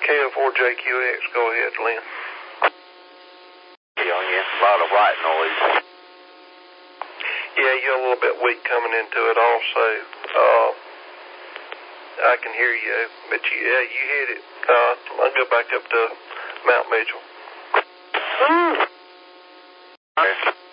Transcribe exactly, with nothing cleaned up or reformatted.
K O four J Q X, go ahead, Lynn. Yeah, yeah, a lot of white noise. Yeah, you're a little bit weak coming into it also. Uh, I can hear you, but you, yeah, you hit it. Uh, I'll go back up to Mount Mitchell. Okay.